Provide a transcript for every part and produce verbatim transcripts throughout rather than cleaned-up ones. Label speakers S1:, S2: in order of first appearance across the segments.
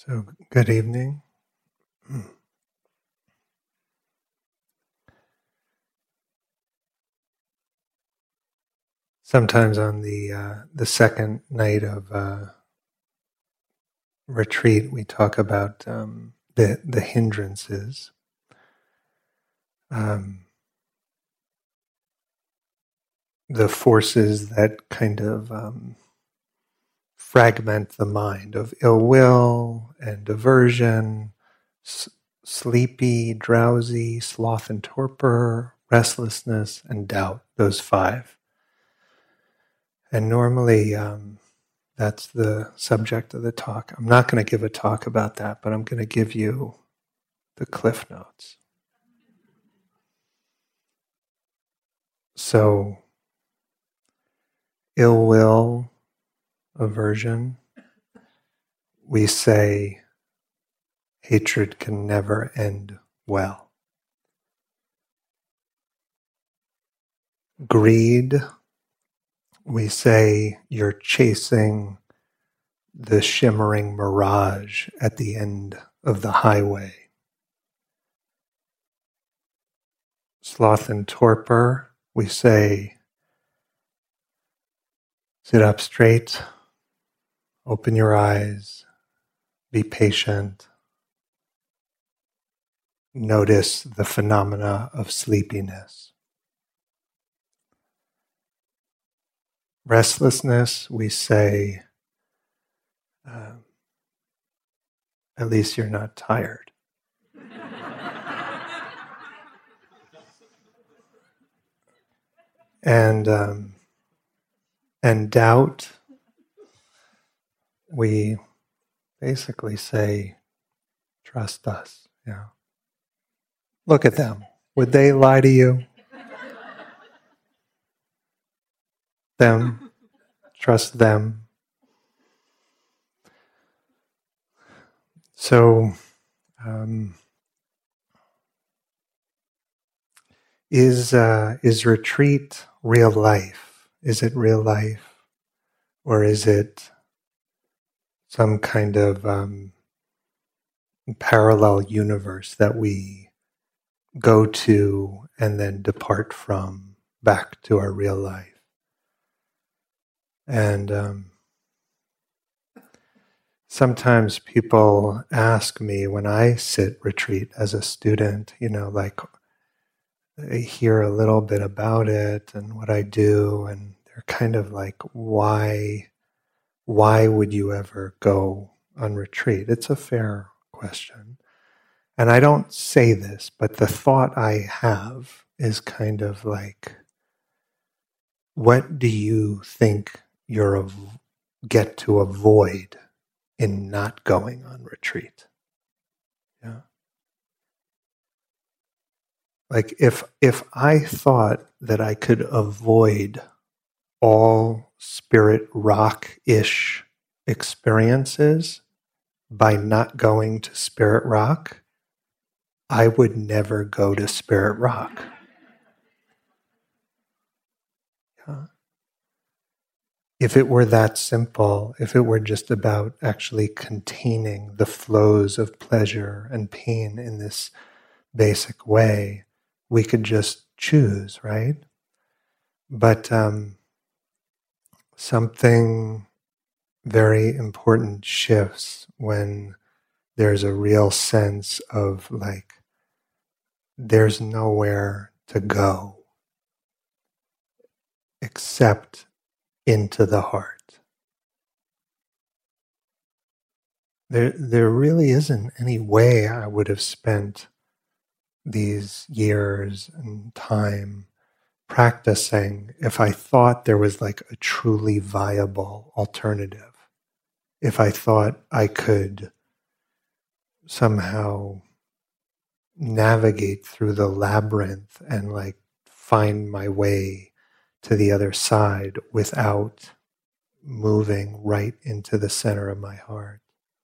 S1: So, good evening. Sometimes on the uh, the second night of uh, retreat, we talk about um, the the hindrances. Um, the forces that kind of um, fragment the mind of ill will and aversion, s- sleepy, drowsy, sloth and torpor, restlessness, and doubt. Those five. And normally, um, that's the subject of the talk. I'm not going to give a talk about that, but I'm going to give you the cliff notes. So, ill will, aversion, we say hatred can never end well. Greed, we say you're chasing the shimmering mirage at the end of the highway. Sloth and torpor, we say sit up straight, open your eyes, be patient, notice the phenomena of sleepiness. Restlessness, we say, uh, at least you're not tired. and um, and doubt, we basically say, trust us. Yeah. Look at them. Would they lie to you? Them. Trust them. So, um, is uh, is retreat real life? Is it real life, or is it some kind of um, parallel universe that we go to and then depart from back to our real life? And um, sometimes people ask me when I sit retreat as a student, you know, like they hear a little bit about it and what I do, and they're kind of like, why, why would you ever go on retreat? It's a fair question. And I don't say this, but the thought I have is kind of like, what do you think you're av- get to avoid in not going on retreat? Yeah. Like if if I thought that I could avoid all spirit rock-ish experiences by not going to Spirit Rock, I would never go to Spirit Rock. Yeah. If it were that simple, if it were just about actually containing the flows of pleasure and pain in this basic way, we could just choose, right? But um, something very important shifts when there's a real sense of like, there's nowhere to go except into the heart. There, there really isn't any way I would have spent these years and time practicing if I thought there was like a truly viable alternative. If I thought I could somehow navigate through the labyrinth and like find my way to the other side without moving right into the center of my heart.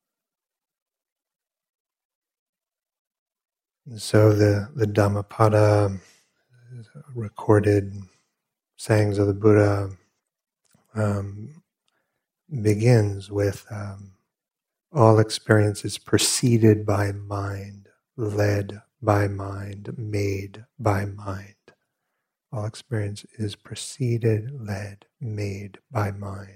S1: And so the, the Dhammapada, recorded sayings of the Buddha, um, begins with um, All experience is preceded by mind, led by mind, made by mind. All experience is preceded, led, made by mind.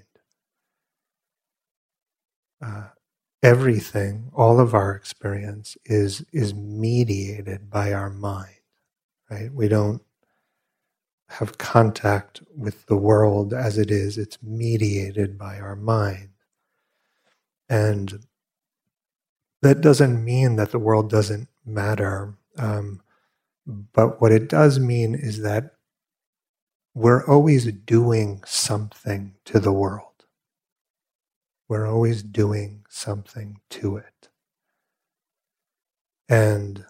S1: Uh, everything, all of our experience is, is mediated by our mind, right? We don't have contact with the world as it is. It's mediated by our mind. And that doesn't mean that the world doesn't matter. Um, but what it does mean is that we're always doing something to the world. We're always doing something to it. And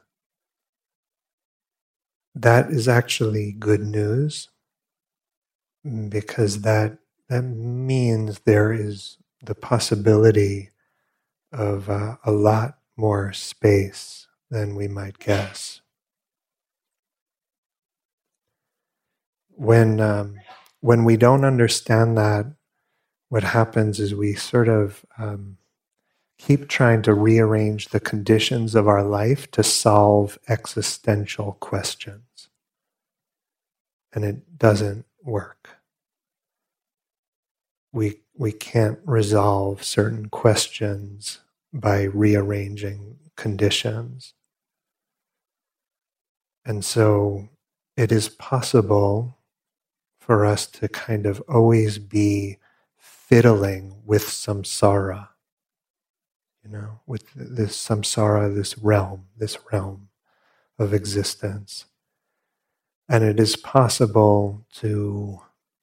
S1: that is actually good news, because that, that means there is the possibility of uh, a lot more space than we might guess. When um, when we don't understand that, what happens is we sort of um, keep trying to rearrange the conditions of our life to solve existential questions. And it doesn't work. We, we can't resolve certain questions by rearranging conditions. And so it is possible for us to kind of always be fiddling with samsara, you know, with this samsara, this realm, this realm of existence. And it is possible to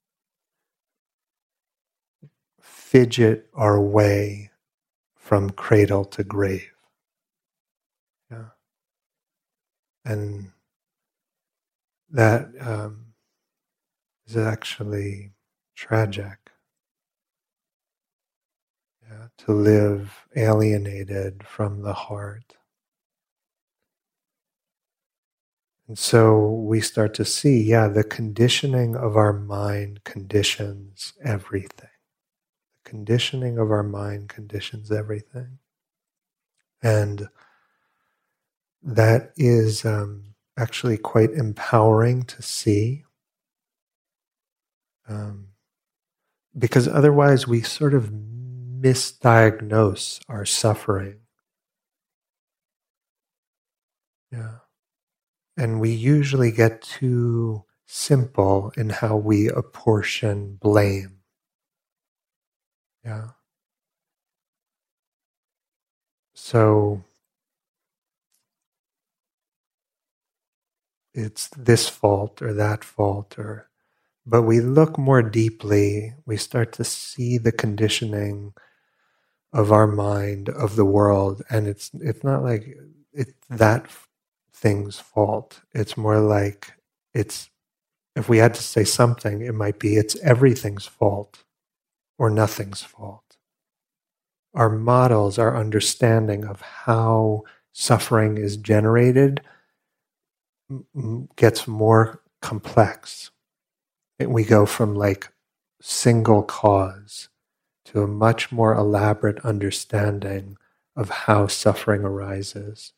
S1: fidget our way from cradle to grave. Yeah. And that um, is actually tragic. Yeah, to live alienated from the heart. And so we start to see, yeah, the conditioning of our mind conditions everything. The conditioning of our mind conditions everything. And that is um, actually quite empowering to see. Um, because otherwise we sort of misdiagnose our suffering. Yeah. And we usually get too simple in how we apportion blame. Yeah. So it's this fault or that fault, or but we look more deeply, we start to see the conditioning of our mind, of the world, and it's it's not like it's that thing's fault. It's more like it's, if we had to say something, it might be it's everything's fault or nothing's fault. Our models, our understanding of how suffering is generated gets more complex. We go from like single cause to a much more elaborate understanding of how suffering arises.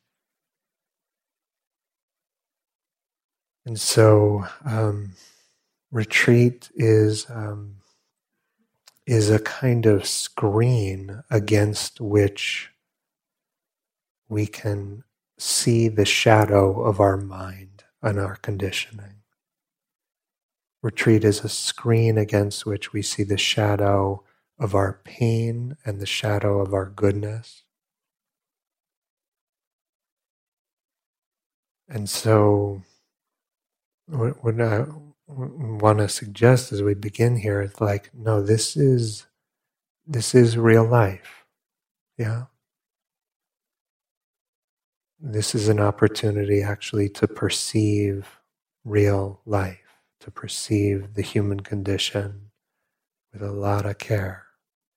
S1: And so um, retreat is um, is a kind of screen against which we can see the shadow of our mind and our conditioning. Retreat is a screen against which we see the shadow of our pain and the shadow of our goodness. And so what I want to suggest as we begin here is like, no, this is this is real life. Yeah. This is an opportunity actually to perceive real life, to perceive the human condition with a lot of care.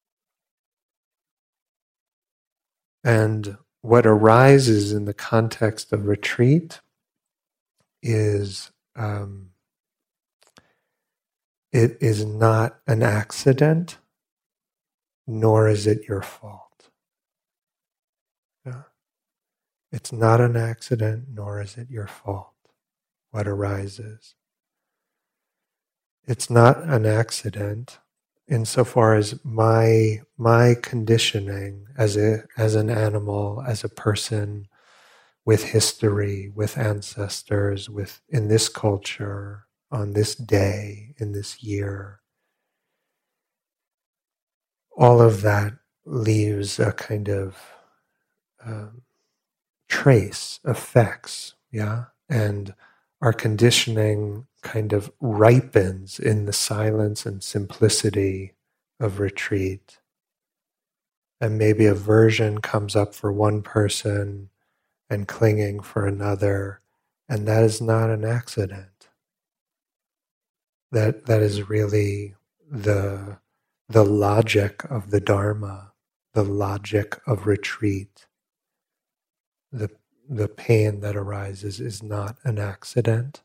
S1: And what arises in the context of retreat is um, it is not an accident, nor is it your fault. Yeah. It's not an accident, nor is it your fault, what arises. It's not an accident insofar as my my conditioning as a as an animal, as a person with history, with ancestors, with in this culture, on this day, in this year, all of that leaves a kind of um, trace, effects, yeah, and our conditioning kind of ripens in the silence and simplicity of retreat. And maybe aversion comes up for one person and clinging for another, and that is not an accident. That that is really the the logic of the Dharma, the logic of retreat. The the pain that arises is not an accident.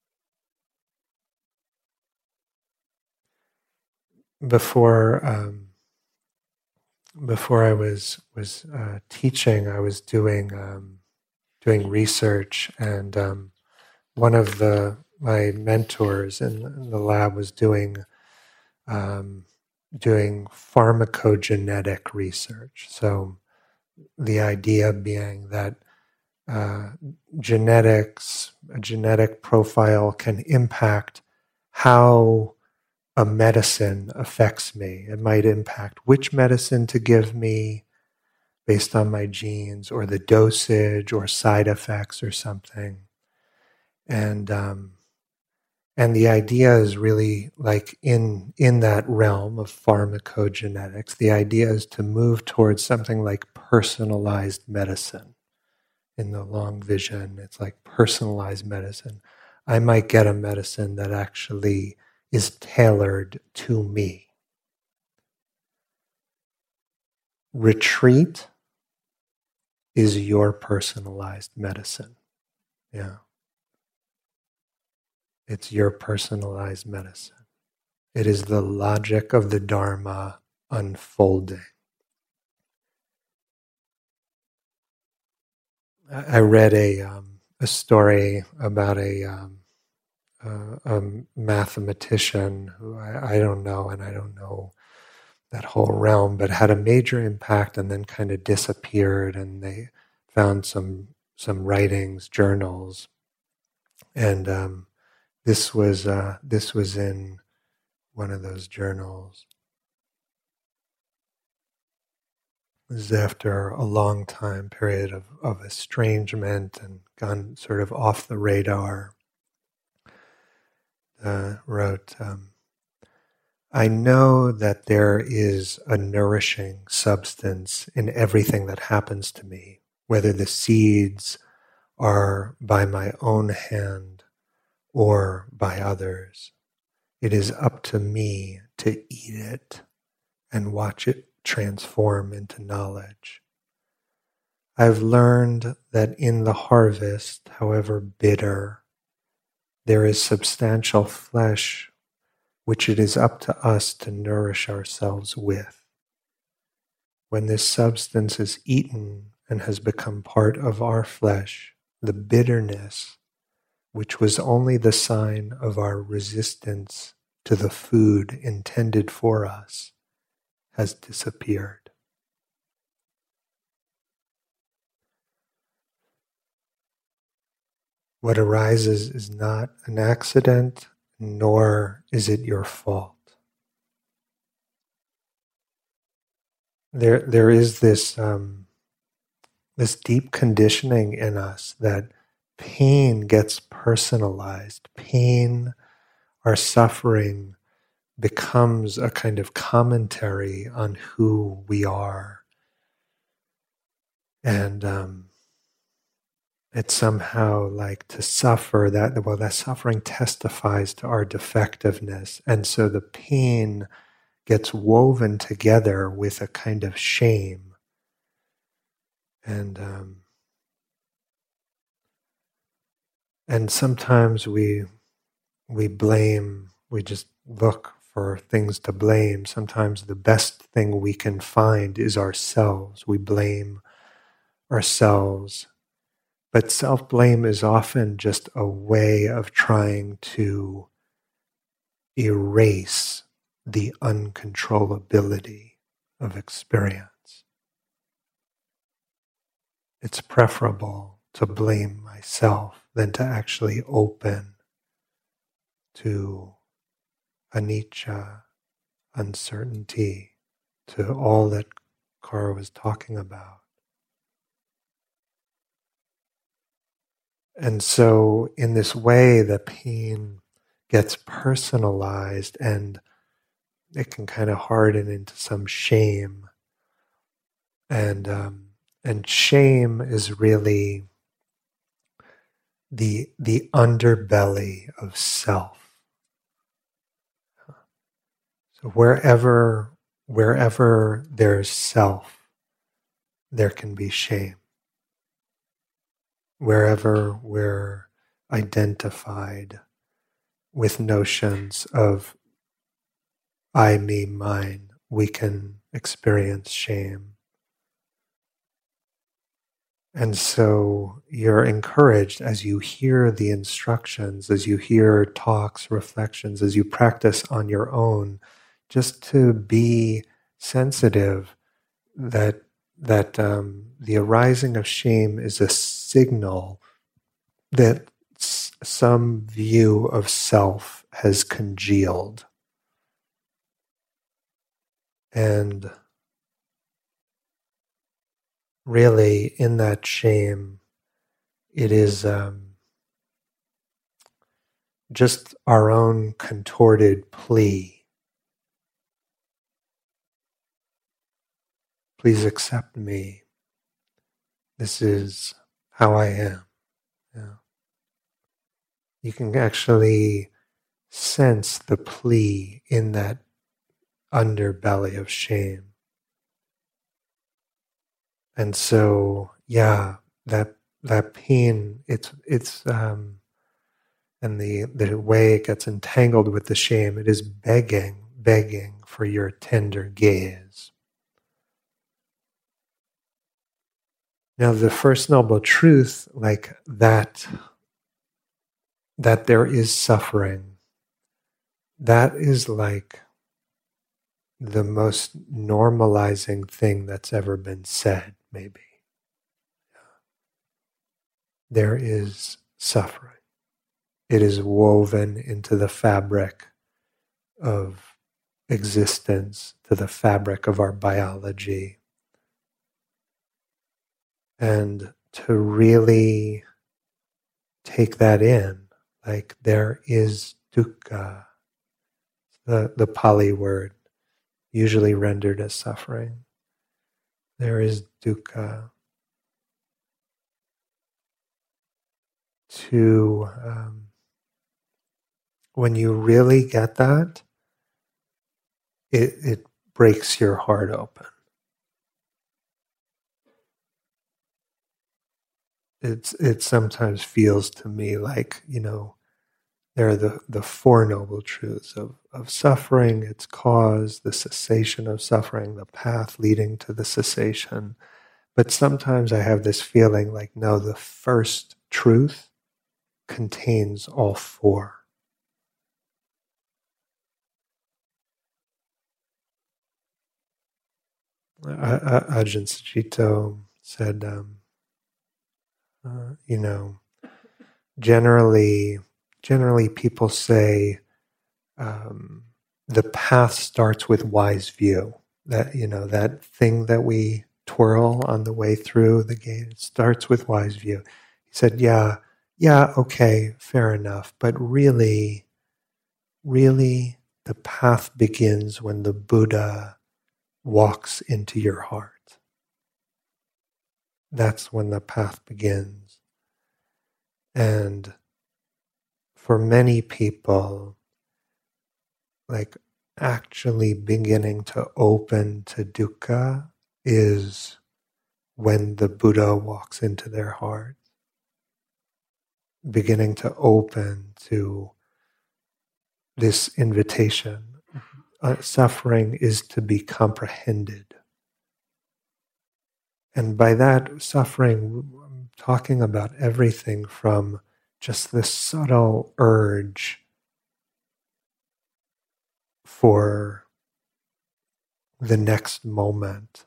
S1: Before um, before I was was uh, teaching, I was doing um, doing research, and um, one of the my mentors in, in the lab was doing um, doing pharmacogenetic research. So the idea being that uh, genetics, a genetic profile can impact how a medicine affects me. It might impact which medicine to give me based on my genes, or the dosage, or side effects, or something. And um, and the idea is really like in in that realm of pharmacogenetics. The idea is to move towards something like personalized medicine. In the long vision, it's like personalized medicine. I might get a medicine that actually is tailored to me. Retreat is your personalized medicine. Yeah. It's your personalized medicine. It is the logic of the Dharma unfolding. I read a um, a story about a um, uh, a mathematician who I, I don't know, and I don't know that whole realm, but had a major impact and then kind of disappeared. And they found some some writings, journals, and um, this was uh, this was in one of those journals. This is after a long time period of, of estrangement and gone sort of off the radar. Uh, wrote, um, I know that there is a nourishing substance in everything that happens to me, whether the seeds are by my own hand or by others. It is up to me to eat it and watch it transform into knowledge. I've learned that in the harvest, however bitter, there is substantial flesh which it is up to us to nourish ourselves with. When this substance is eaten and has become part of our flesh, the bitterness, which was only the sign of our resistance to the food intended for us, has disappeared. What arises is not an accident, nor is it your fault. There, there is this um, this deep conditioning in us that pain gets personalized. Pain, our suffering, becomes a kind of commentary on who we are. And um, it's somehow like to suffer, that, well, that suffering testifies to our defectiveness. And so the pain gets woven together with a kind of shame. And um, and sometimes we we blame, we just look for things to blame. Sometimes the best thing we can find is ourselves. We blame ourselves. But self-blame is often just a way of trying to erase the uncontrollability of experience. It's preferable to blame myself than to actually open to anicca, uncertainty, to all that Kara was talking about. And so in this way, the pain gets personalized and it can kind of harden into some shame. And um, and shame is really the the underbelly of self. So wherever wherever there's self, there can be shame. Wherever we're identified with notions of I, me, mine, we can experience shame. And so you're encouraged as you hear the instructions, as you hear talks, reflections, as you practice on your own, just to be sensitive that that um, the arising of shame is a signal that s- some view of self has congealed. And really, in that shame, it is um, just our own contorted plea. Please accept me. This is how I am. Yeah. You can actually sense the plea in that underbelly of shame. And so, yeah, that that pain, it's it's um, and the the way it gets entangled with the shame, it is begging, begging for your tender gaze. Now, the First Noble Truth, like that, that there is suffering, that is like the most normalizing thing that's ever been said, maybe. There is suffering. It is woven into the fabric of existence, to the fabric of our biology. And to really take that in, like there is dukkha, the, the Pali word, usually rendered as suffering. There is dukkha. To, um, when you really get that, it, it breaks your heart open. It's, it sometimes feels to me like, you know, there are the, the Four Noble Truths of, of suffering, its cause, the cessation of suffering, the path leading to the cessation. But sometimes I have this feeling like, no, the first truth contains all four. Ajahn Sucitto said, um, uh, you know, generally, generally people say um, the path starts with wise view. That, you know, that thing that we twirl on the way through the gate, it starts with wise view. He said, yeah, yeah, okay, fair enough. But really, really, the path begins when the Buddha walks into your heart. That's when the path begins. And for many people, like actually beginning to open to dukkha is when the Buddha walks into their heart. Beginning to open to this invitation. Uh, suffering is to be comprehended. And by that suffering, I'm talking about everything from just this subtle urge for the next moment,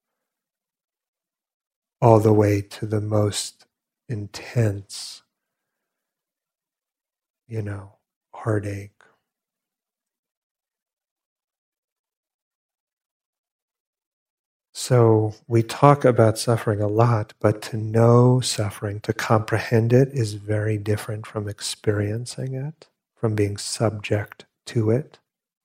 S1: all the way to the most intense, you know, heartache. So we talk about suffering a lot, but to know suffering, to comprehend it, is very different from experiencing it, from being subject to it.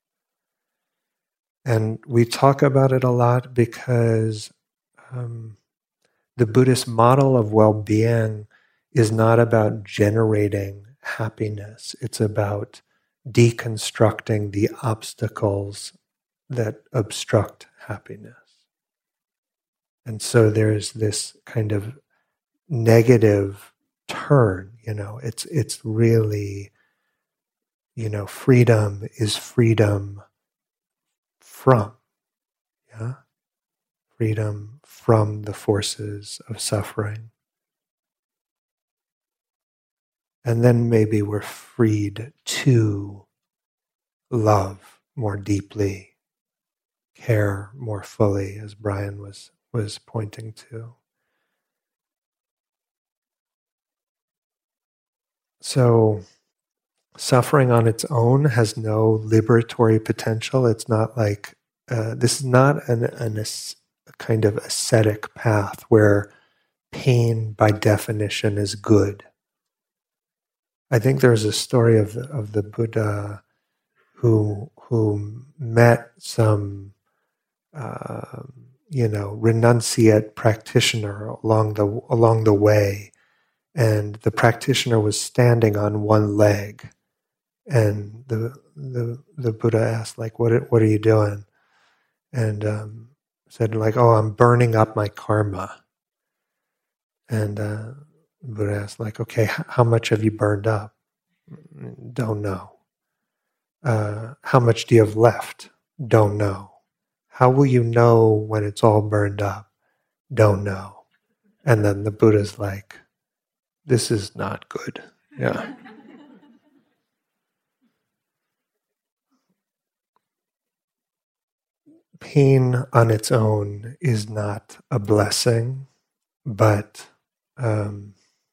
S1: And we talk about it a lot because um, the Buddhist model of well-being is not about generating happiness. It's about deconstructing the obstacles that obstruct happiness. And so there's this kind of negative turn, you know, it's it's really, you know, freedom is freedom from, yeah? Freedom from the forces of suffering. And then maybe we're freed to love more deeply, care more fully, as Brian was, was pointing to. So suffering on its own has no liberatory potential. It's not like, uh, this is not an, an, a kind of ascetic path where pain by definition is good. I think there's a story of the, of the Buddha who who met some uh, you know renunciate practitioner along the along the way, and the practitioner was standing on one leg, and the the the Buddha asked, like, what what are you doing? And um, said, like, oh, I'm burning up my karma. And uh, the Buddha asked, like, okay, h- how much have you burned up? Don't know. Uh, how much do you have left? Don't know. How will you know when it's all burned up? Don't know. And then the Buddha's like, this is not good. Yeah. Pain on its own is not a blessing, but um,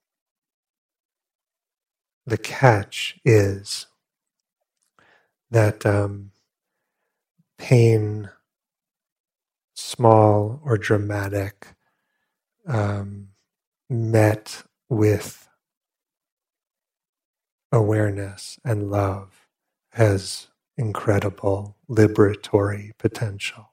S1: the catch is that um, pain, small or dramatic, um, met with awareness and love, has incredible liberatory potential.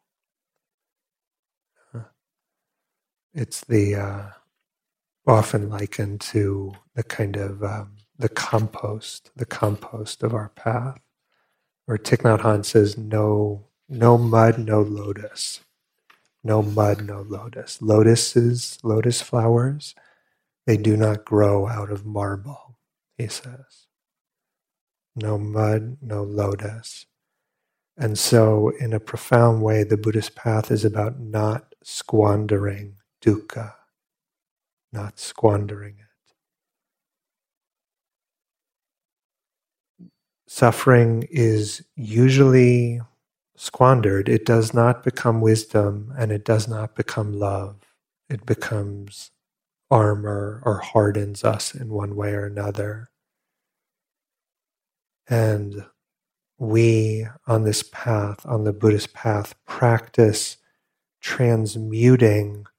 S1: It's the uh, often likened to the kind of um, the compost, the compost of our path, where Thich Nhat Hanh says, "No, no mud, no lotus. No mud, no lotus. Lotuses, lotus flowers, they do not grow out of marble," he says. No mud, no lotus. And so, in a profound way, the Buddhist path is about not squandering dukkha, not squandering it. Suffering is usually squandered. It does not become wisdom, and it does not become love. It becomes armor or hardens us in one way or another. And we, on this path, on the Buddhist path, practice transmuting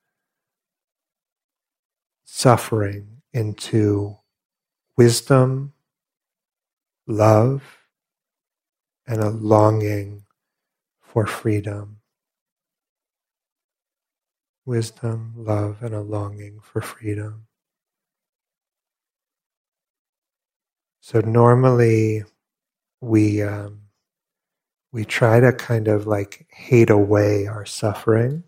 S1: suffering into wisdom, love, and a longing for freedom. Wisdom, love, and a longing for freedom. So normally we um, we try to kind of like hate away our suffering.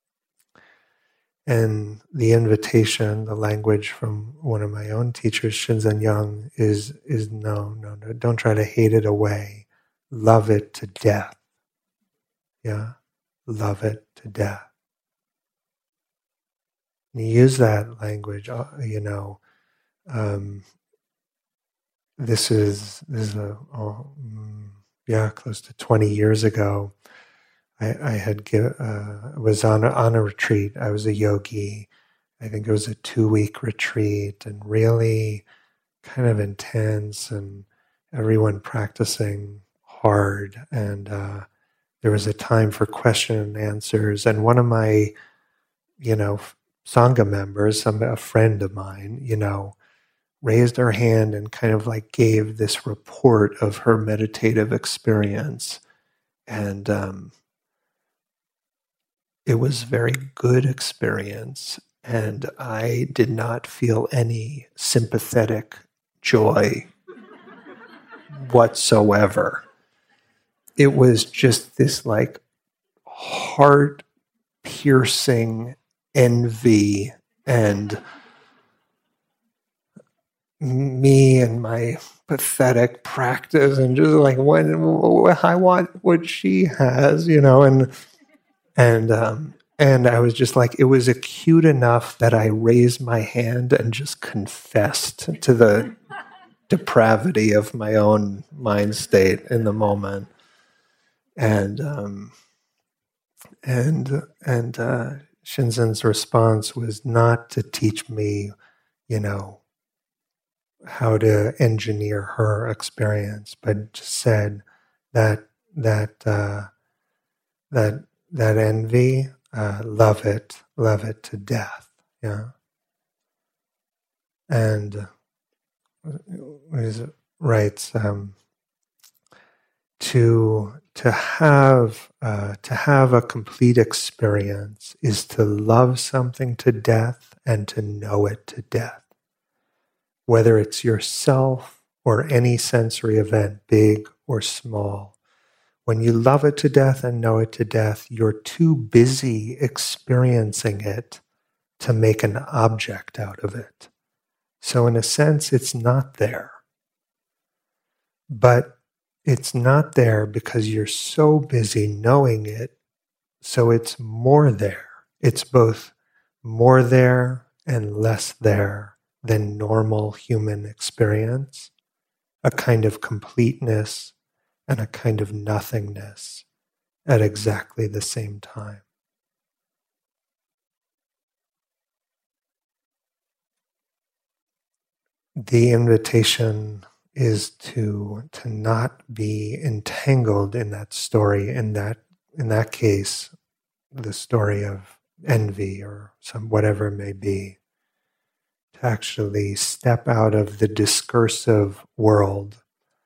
S1: And the invitation, the language from one of my own teachers, Shinzen Young, is, is no, no, no, don't try to hate it away. Love it to death. Yeah? Love it to death. you use that language, uh, you know, um, this is, this is a, oh, mm, yeah, close to twenty years ago. I, I had give, uh, was on a, on a retreat. I was a yogi. I think it was a two week retreat and really kind of intense and everyone practicing hard. And uh, there was a time for question and answers. And one of my, you know, Sangha members, some, a friend of mine, you know, raised her hand and kind of like gave this report of her meditative experience. And um, it was a very good experience. And I did not feel any sympathetic joy whatsoever. It was just this like heart-piercing envy and me and my pathetic practice and just like when I want what she has, you know, and and um, and I was just like, it was acute enough that I raised my hand and just confessed to the depravity of my own mind state in the moment, and um, and and uh, Shinzen's response was not to teach me, you know, how to engineer her experience, but just said that that uh, that that envy, uh, love it, love it to death. Yeah, and he writes um, to to have uh, to have a complete experience is to love something to death and to know it to death. Whether it's yourself or any sensory event, big or small. When you love it to death and know it to death, you're too busy experiencing it to make an object out of it. So in a sense, it's not there. But it's not there because you're so busy knowing it, so it's more there. It's both more there and less there than normal human experience, a kind of completeness and a kind of nothingness at exactly the same time. The invitation is to to not be entangled in that story, in that in that case, the story of envy or some whatever it may be. To actually step out of the discursive world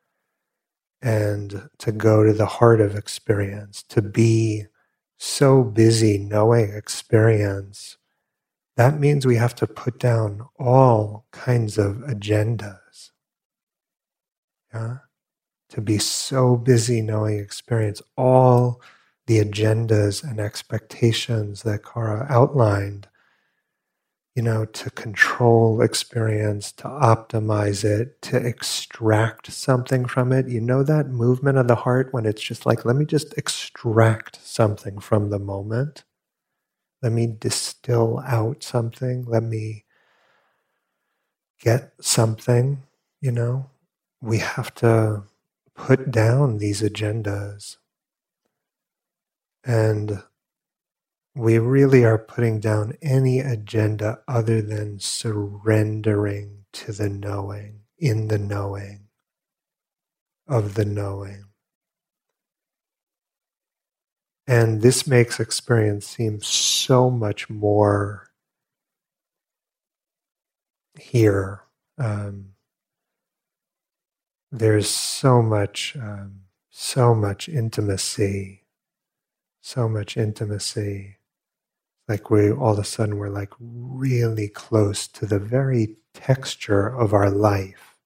S1: and to go to the heart of experience, to be so busy knowing experience. That means we have to put down all kinds of agendas. Yeah? To be so busy knowing experience, all the agendas and expectations that Kara outlined, you know, to control experience, to optimize it, to extract something from it. You know that movement of the heart when it's just like, let me just extract something from the moment. Let me distill out something. Let me get something, you know. We have to put down these agendas. And we really are putting down any agenda other than surrendering to the knowing, in the knowing, of the knowing. And this makes experience seem so much more here. Um, there's so much, um, so much intimacy, so much intimacy. Like we, all of a sudden, we're like really close to the very texture of our life.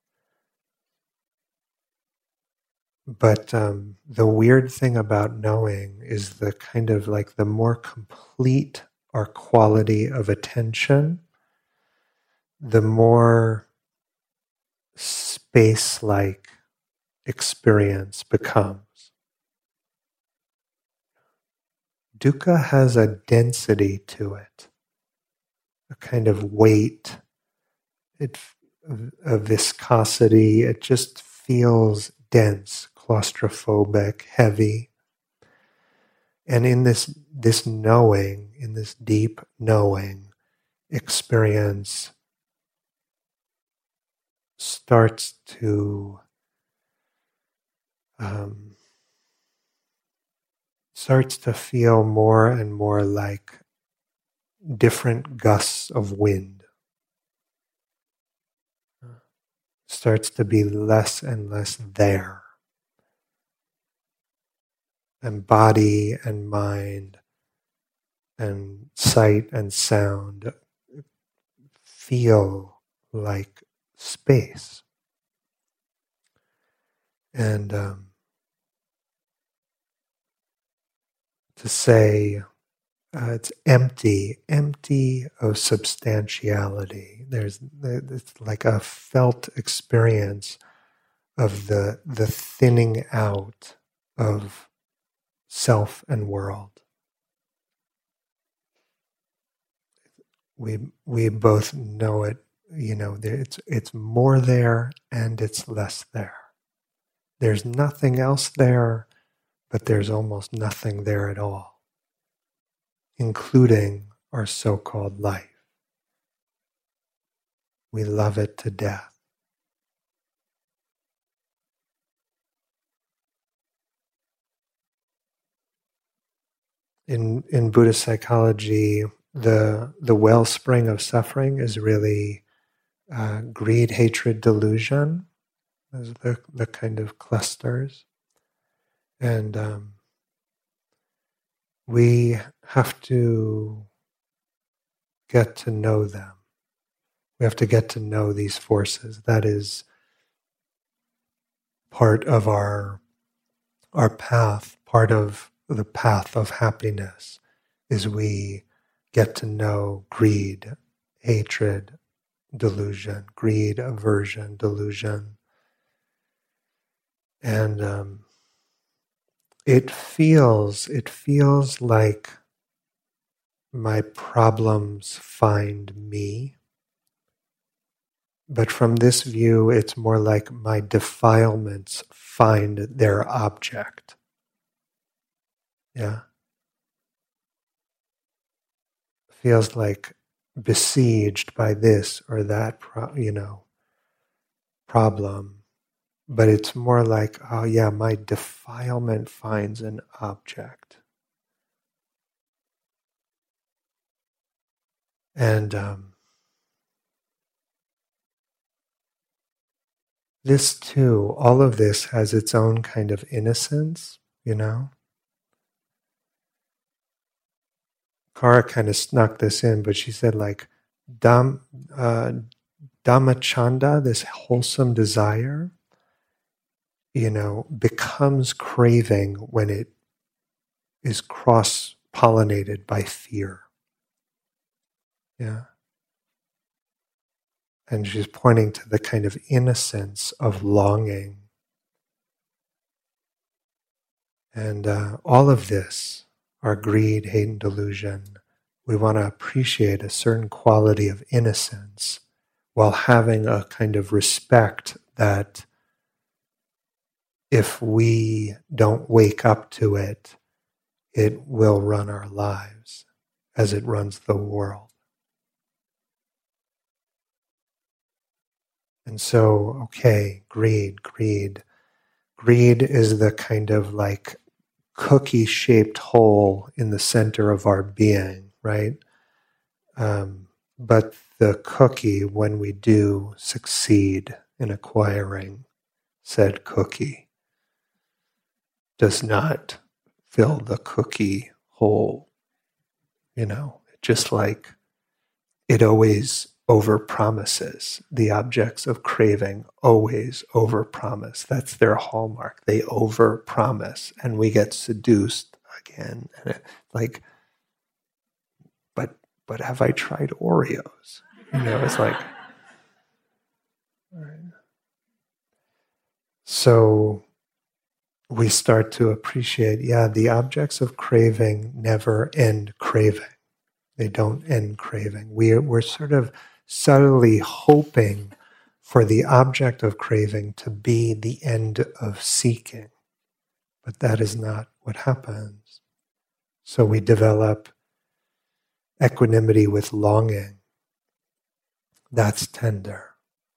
S1: But um, the weird thing about knowing is the kind of like the more complete our quality of attention, the more space-like experience becomes. Dukkha has a density to it. a kind of weight, it, a viscosity. It just feels dense, claustrophobic, heavy. And in this, this knowing, in this deep knowing, experience starts to um, starts to feel more and more like different gusts of wind. Starts to be less and less there. And body and mind and sight and sound feel like space. And um, to say uh, it's empty, empty of substantiality. There's it's like a felt experience of the the thinning out of self and world. We we both know it. You know, there, it's it's more there and it's less there. There's nothing else there, but there's almost nothing there at all, including our so-called life. We love it to death. In in Buddhist psychology, the the wellspring of suffering is really uh, greed, hatred, delusion. Those are the, the kind of clusters. And um, we have to get to know them. We have to get to know these forces. That is part of our, our path, part of the path of happiness, is we get to know greed, hatred, delusion, greed, aversion, delusion. And um, it feels, it feels like my problems find me. But from this view, it's more like my defilements find their object. Yeah. Feels like besieged by this or that, pro- you know, problem. But it's more like, oh yeah, my defilement finds an object. And um, this too, all of this has its own kind of innocence, you know. Kara kind of snuck this in, but she said like, Dam, uh, Dhammachanda, this wholesome desire, you know, becomes craving when it is cross-pollinated by fear. Yeah. And she's pointing to the kind of innocence of longing. And uh, all of this, our greed, hate, and delusion, we want to appreciate a certain quality of innocence while having a kind of respect that if we don't wake up to it, it will run our lives as it runs the world. And so, okay, greed, greed. Greed is the kind of like cookie-shaped hole in the center of our being, right? Um, but the cookie, when we do succeed in acquiring said cookie, does not fill the cookie hole. You know, just like it always overpromises. The objects of craving always overpromise. That's their hallmark. They overpromise, and we get seduced again. And it, like, but but have I tried Oreos? You know, it's like. Right. So we start to appreciate, yeah, the objects of craving never end craving. They don't end craving. We, we're sort of subtly hoping for the object of craving to be the end of seeking. But that is not what happens. So we develop equanimity with longing. That's tender.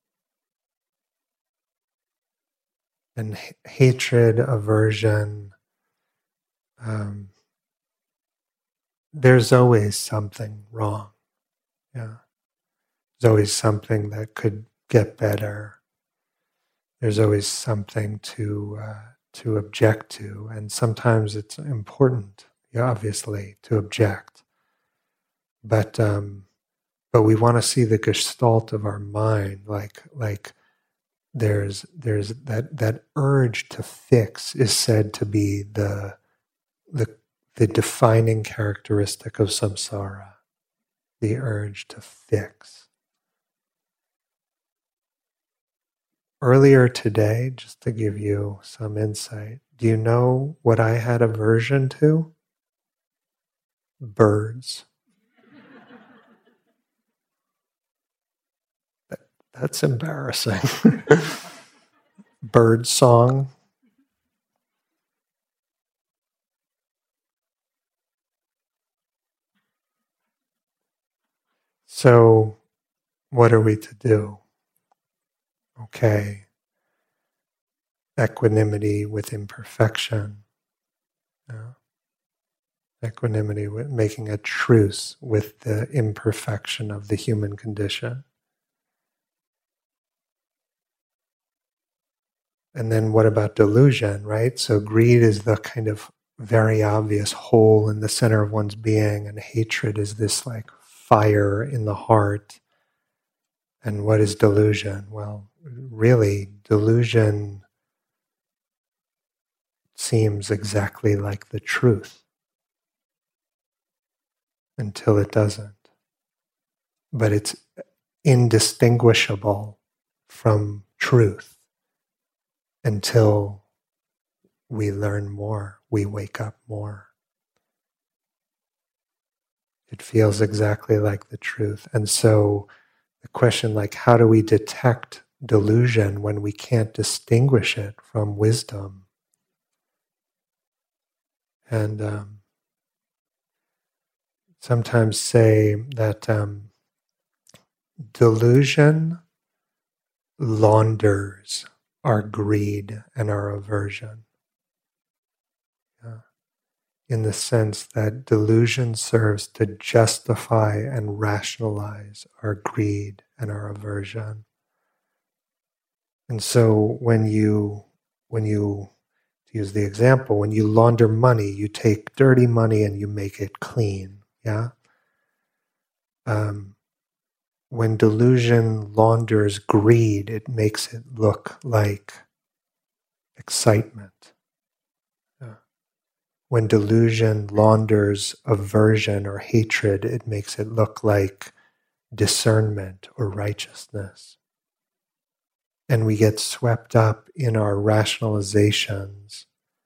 S1: And h- hatred, aversion, um, there's always something wrong. Yeah. There's always something that could get better. There's always something to uh, to object to, and sometimes it's important, yeah, obviously, to object. But um, but we want to see the gestalt of our mind, like like there's there's that that urge to fix is said to be the the the defining characteristic of samsara, the urge to fix. Earlier today, just to give you some insight, do you know what I had aversion to? Birds. That, that's embarrassing. Bird song. So, what are we to do? Okay. Equanimity with imperfection. Yeah. Equanimity with making a truce with the imperfection of the human condition. And then what about delusion, right? So greed is the kind of very obvious hole in the center of one's being, and hatred is this like fire in the heart. And what is delusion? Well, really, delusion seems exactly like the truth until it doesn't. But it's indistinguishable from truth until we learn more, we wake up more. It feels exactly like the truth. And so the question, like, how do we detect delusion when we can't distinguish it from wisdom? And um, sometimes say that um, delusion launders our greed and our aversion. Yeah. In the sense that delusion serves to justify and rationalize our greed and our aversion. And so when you, when you, to use the example, when you launder money, you take dirty money and you make it clean. Yeah. Um, when delusion launders greed, it makes it look like excitement. Yeah. When delusion launders aversion or hatred, it makes it look like discernment or righteousness. And we get swept up in our rationalizations.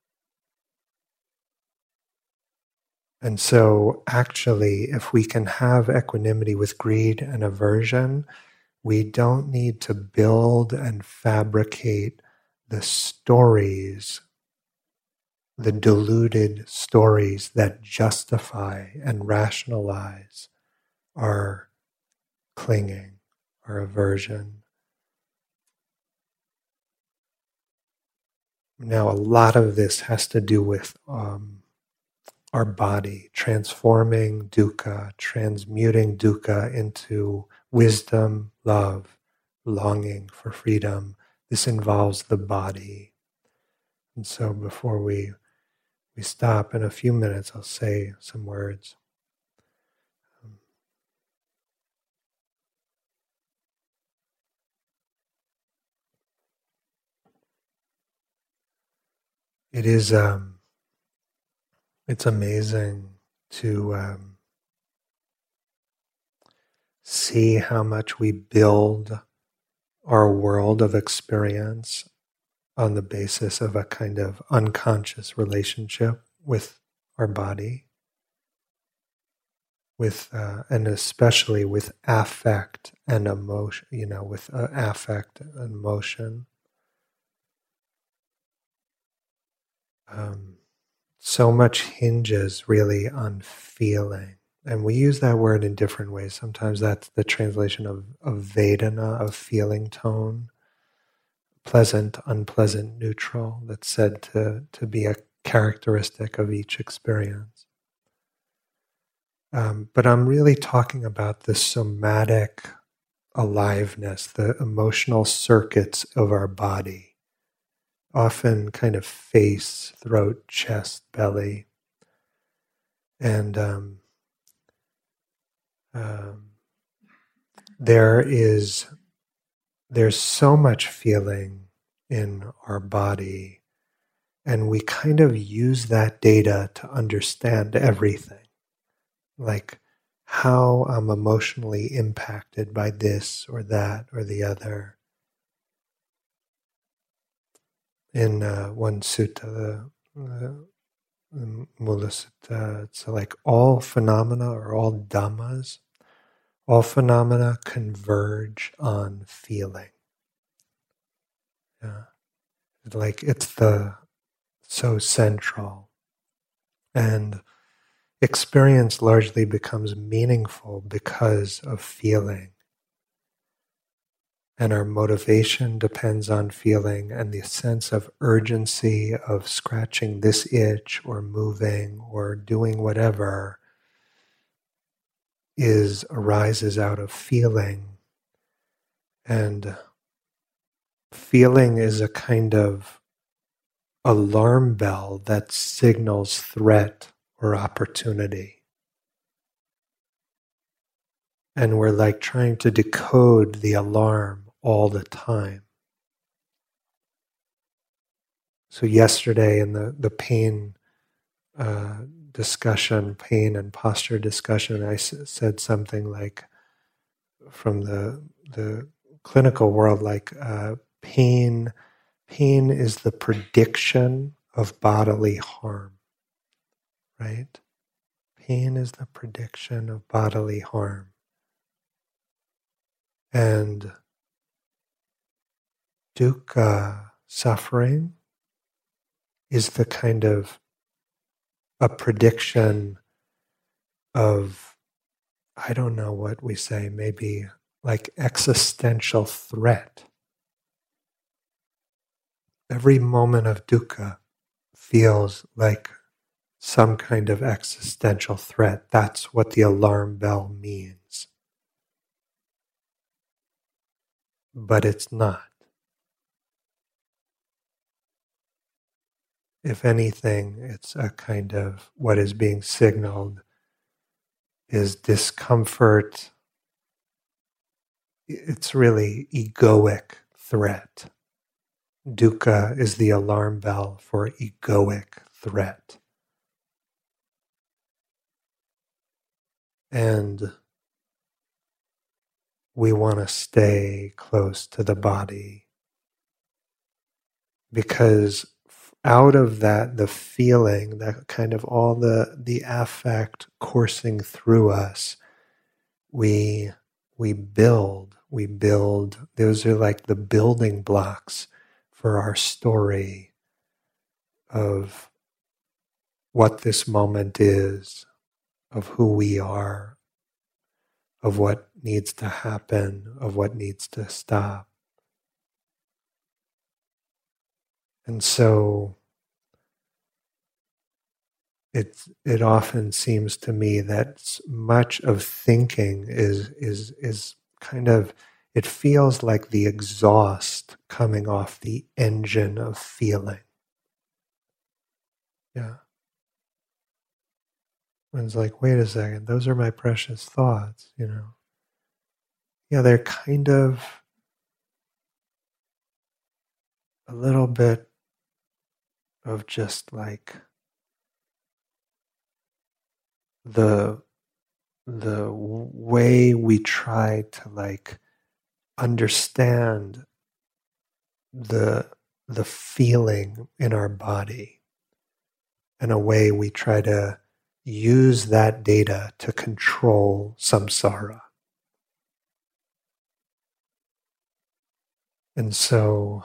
S1: And so actually, if we can have equanimity with greed and aversion, we don't need to build and fabricate the stories, the deluded stories that justify and rationalize our clinging, our aversion. Now, a lot of this has to do with um, our body, transforming dukkha, transmuting dukkha into wisdom, love, longing for freedom. This involves the body. And so before we, we stop in a few minutes, I'll say some words. It is, um, it's amazing to um, see how much we build our world of experience on the basis of a kind of unconscious relationship with our body. with uh, and especially with affect and emotion, you know, with uh, affect and emotion. Um, so much hinges really on feeling. And we use that word in different ways. Sometimes that's the translation of, of Vedana, of feeling tone, pleasant, unpleasant, neutral, that's said to, to be a characteristic of each experience. Um, but I'm really talking about the somatic aliveness, the emotional circuits of our body, often kind of face, throat, chest, belly. And um, um, there is there's so much feeling in our body, and we kind of use that data to understand everything, like how I'm emotionally impacted by this or that or the other. In uh, one sutta, the, the Mula Sutta, it's like all phenomena or all dhammas, all phenomena converge on feeling. Yeah. Like it's the so central. And experience largely becomes meaningful because of feeling. And our motivation depends on feeling, and the sense of urgency of scratching this itch or moving or doing whatever is arises out of feeling. And feeling is a kind of alarm bell that signals threat or opportunity. And we're like trying to decode the alarm all the time. So yesterday in the, the pain uh, discussion, pain and posture discussion, I s- said something like from the, the clinical world, like uh, pain, pain is the prediction of bodily harm, right? Pain is the prediction of bodily harm. And dukkha, suffering, is the kind of a prediction of, I don't know what we say, maybe like existential threat. Every moment of dukkha feels like some kind of existential threat. That's what the alarm bell means. But it's not. If anything, it's a kind of what is being signaled is discomfort. It's really egoic threat. Dukkha is the alarm bell for egoic threat. And we want to stay close to the body because out of that, the feeling, that kind of all the, the affect coursing through us, we, we build, we build, those are like the building blocks for our story of what this moment is, of who we are, of what needs to happen, of what needs to stop. And so it it often seems to me that much of thinking is is is kind of, it feels like the exhaust coming off the engine of feeling. Yeah. And it's like, wait a second, those are my precious thoughts, you know. Yeah, they're kind of a little bit of just like the the way we try to like understand the the feeling in our body, and a way we try to use that data to control samsara. And so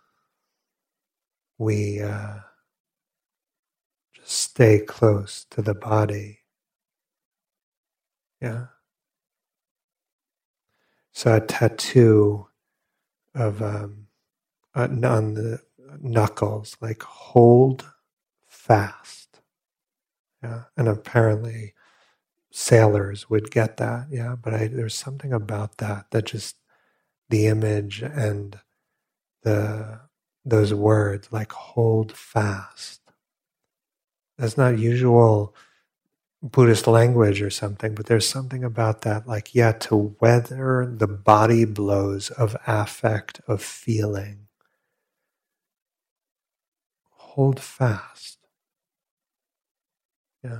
S1: we uh, just stay close to the body. Yeah. So a tattoo of um, on the knuckles, like hold fast. Yeah. And apparently sailors would get that. Yeah. But I, there's something about that that just the image and the those words like hold fast. That's not usual Buddhist language or something, but there's something about that, like, yeah, to weather the body blows of affect, of feeling. Hold fast. Yeah.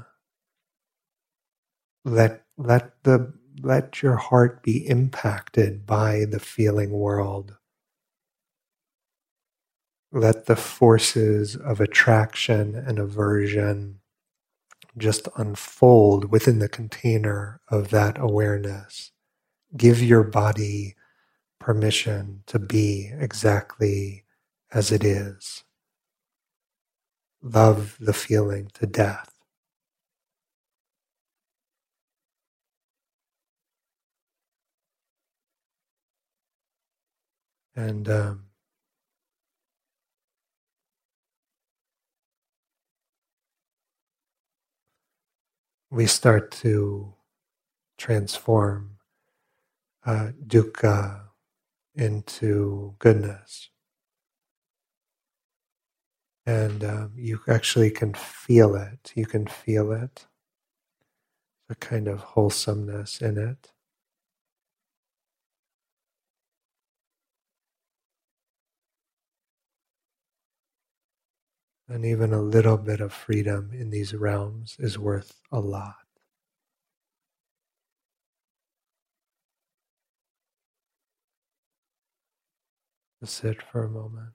S1: Let let the let your heart be impacted by the feeling world. Let the forces of attraction and aversion just unfold within the container of that awareness. Give your body permission to be exactly as it is. Love the feeling to death. And um, we start to transform uh, dukkha into goodness. And um, you actually can feel it. You can feel it. A kind of wholesomeness in it. And even a little bit of freedom in these realms is worth a lot. Just sit for a moment.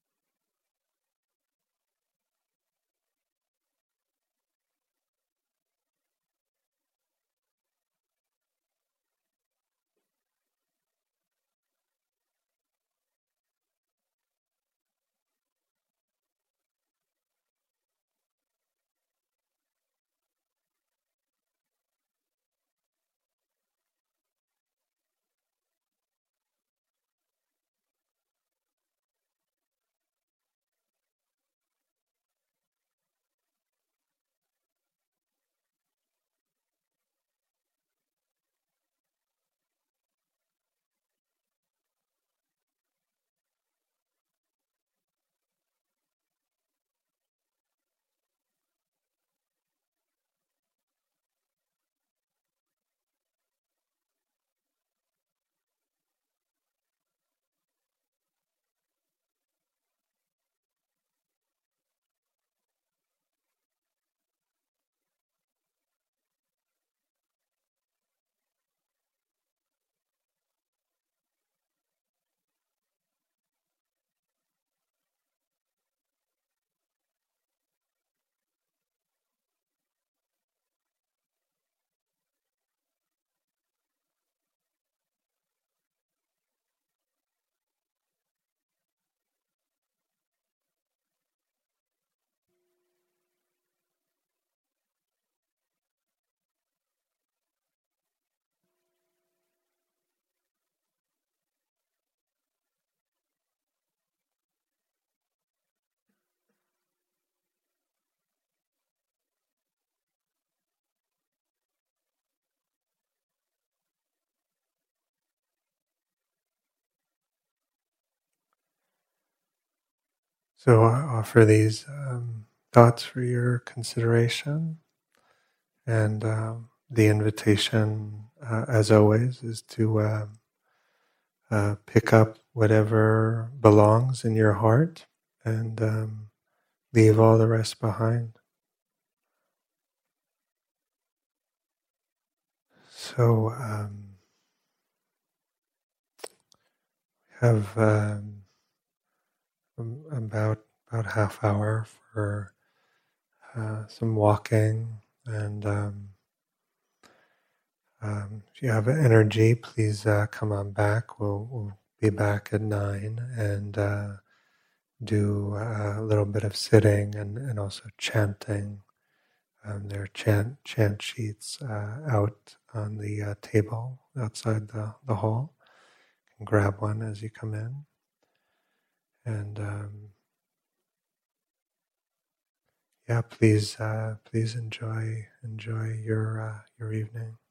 S1: So I offer these um, thoughts for your consideration. And um, the invitation, uh, as always, is to uh, uh, pick up whatever belongs in your heart and um, leave all the rest behind. So um, have um, about about half hour for uh, some walking And um, um, if you have energy, please uh, come on back. We'll, we'll be back at nine and uh, do uh, a little bit of sitting and, and also chanting. Um, there are chant chant sheets uh, out on the uh, table outside the, the hall. You can grab one as you come in. And um, yeah, please uh, please enjoy enjoy your uh, your evening.